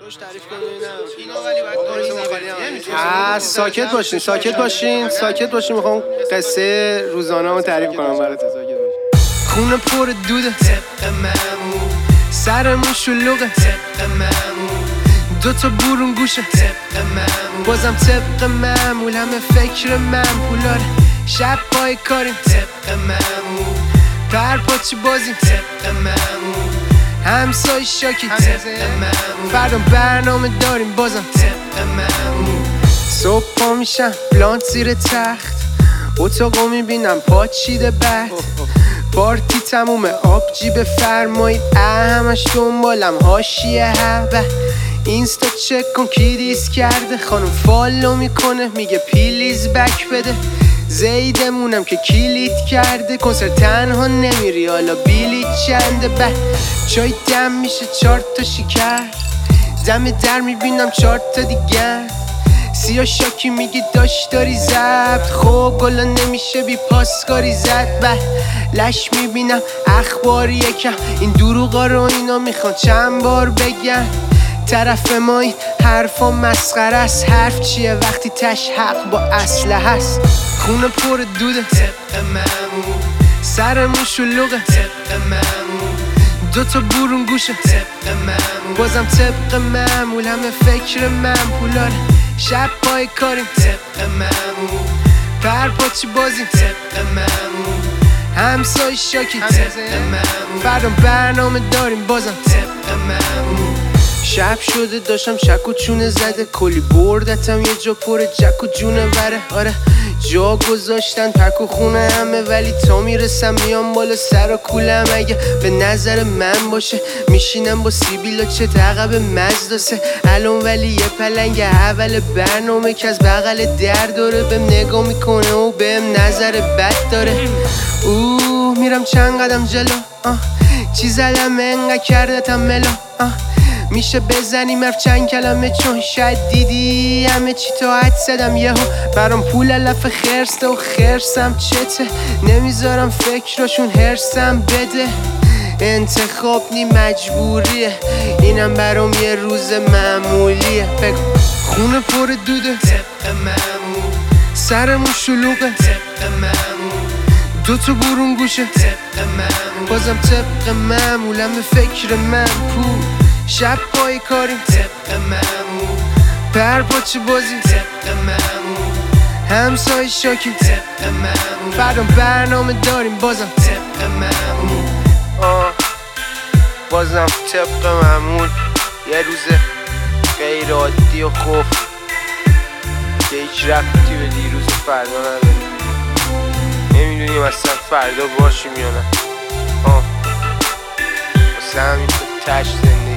ساکت باشین میخوام قصه روزانه رو تعریف کنم براتون. خونه پر دوده طبق معمول، سرمون شلوغه طبق معمول، دوتا برون گوشه طبق معمول، بازم طبق معمول، همه فکر منپولاره، شب پای کاریم طبق معمول، پرپاچی بازیم طبق معمول، همسای شاکی طبق معمول، فردا برنامه داریم بازم طبق معمول. صبح پا میشم پلانت زیر تخت، اتاقو میبینم پاچیده بعد پارتی تمومه آبجی بفرمایید، همش دنبالم حاشیه هبه، اینستا چک کن کی دیس کرده، خانم فالو میکنه میگه پلیز بک بده، زیدمونم که کلیت کرده، کنسرت تنها نمیری حالا بیلیت چنده، به چای دم میشه 4 تا شکر، دم در میبینم 4 تا دیگر، سیا شاکی میگی داشت داری زبط، خب گلا نمیشه بی پاسکاری زد، به لش میبینم اخبار یکم، این دروغا رو اینا میخوان چند بار بگن، طرف ما این حرفا مسخره است، حرف چیه وقتی تش حق با اسلحه هست، خونه پر دوده طبق معمول، سرمون شلوغه طبق معمول، دوتا برون گوشه طبق معمول، بازم طبق معمول، همه فکر منپولاره، شب پای کاریم طبق معمول، پرپاچی بازیم طبق معمول، همسای شاکی طبق معمول، فردا برنامه داریم بازم طبق معمول. شب شده داشتم شک و چونه زده، کلی بردتم یه جا پر جک و جونه وره، آره جا گذاشتن پک و خونه همه، ولی تا میرسم میام بالا سر و کولم، اگه به نظر من باشه میشینم با سیبیلا چه عقب مزداسه الان، ولی یه پلنگ اول برنامه که از بغل در داره بهم نگاه میکنه و بهم نظر بد داره، میرم چند قدم جلو، چی زدم انقدر کردتم ملو، میشه بزنیم حرف چند کلمه، چون شاید دیدی همه چی تا حد زدم، یهو برام پول علف خرسته و خرسم چته، نمیذارم فکراشون هرسم بده، انتخاب نی مجبوریه، اینم برام یه روز معمولیه، بگو خونه پر دوده طبق معمول، سرمون شلوغه طبق معمول، دوتا برون گوشه طبق معمول، بازم طبق معمول، همه فکر منپول، شب پای کاریم طبق معمول، پرپاچی بازیم طبق معمول، همسای شاکی طبق معمول، فردا برنامه داریم بازم طبق معمول، بازم طبق معمول، یه روز غیر عادی و خوب که هیچ ربطی به دیروز و فردا نداره، نمیدونیم اصلا فردا باشیم یا نه، واسه همین تو تش زندگی